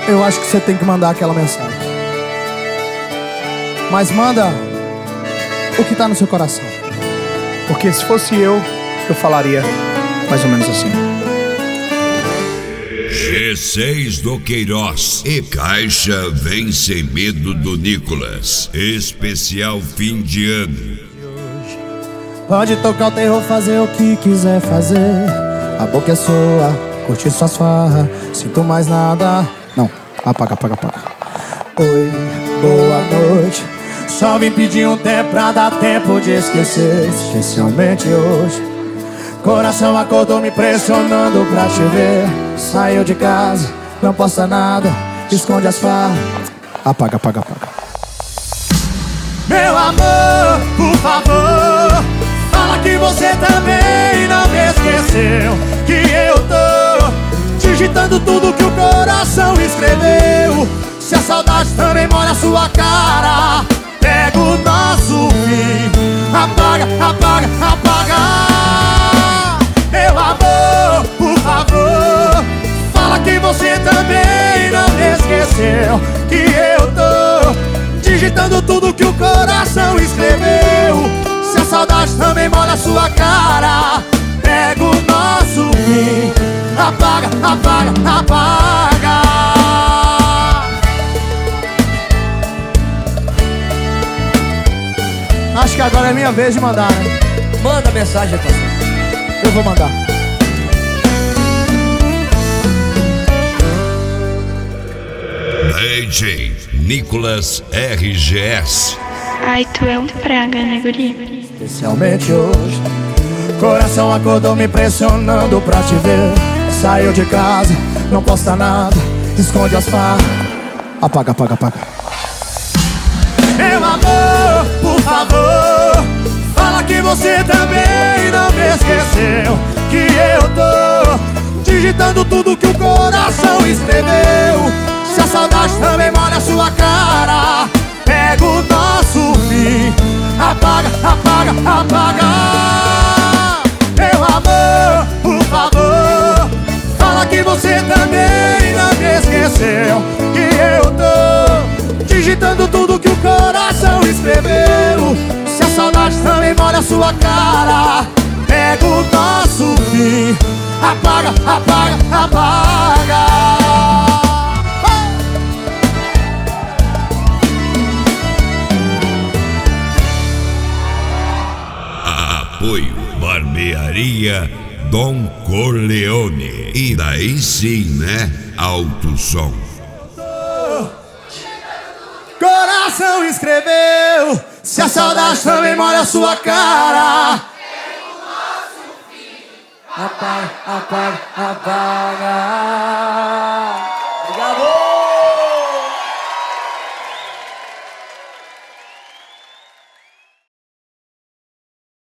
eu acho que você tem que mandar aquela mensagem. Mas manda o que tá no seu coração. Porque se fosse eu falaria mais ou menos assim: G6 do Queiroz e Caixa Vem Sem Medo do Nicolas. Especial fim de ano. Pode tocar o terror, fazer o que quiser fazer. A boca é sua, curtir suas farras. Sinto mais nada. Não, apaga. Oi, boa noite. Só vim pedir um tempo pra dar tempo de esquecer. Especialmente hoje. Coração acordou me pressionando pra te ver. Saiu de casa, não posta nada, esconde as farras. Apaga. Meu amor, por favor, fala que você também não me esqueceu. Que eu tô digitando tudo que o coração escreveu. Se a saudade também molha a sua cara, pega o nosso fim. Apaga. Meu amor, por favor, fala que você também não me esqueceu. Que eu tô digitando tudo que o coração escreveu. Se a saudade também molha a sua cara, pega o nosso fim. Apaga. Acho que agora é minha vez de mandar, né? Manda mensagem, parceiro. Eu vou mandar. DJ Nicolas RGS. Ai, tu é um praga, né, guri? Especialmente hoje. Coração acordou me pressionando pra te ver. Saiu de casa, não posta nada, esconde as farras. Apaga. Meu amor, por favor, fala que você também não me esqueceu. Que eu tô digitando tudo que o coração escreveu. Se a saudade também molha a sua cara, pega o nosso fim. Apaga. Meu amor, por favor, fala que você também não me esqueceu. Que eu tô digitando tudo que o coração escreveu. Se a saudade também molha a sua cara, pega o nosso fim. Apaga. Apoio Barbearia Dom Corleone. E daí sim, né? Alto som. Coração escreveu. Se a saudade também molha a sua cara, apaga.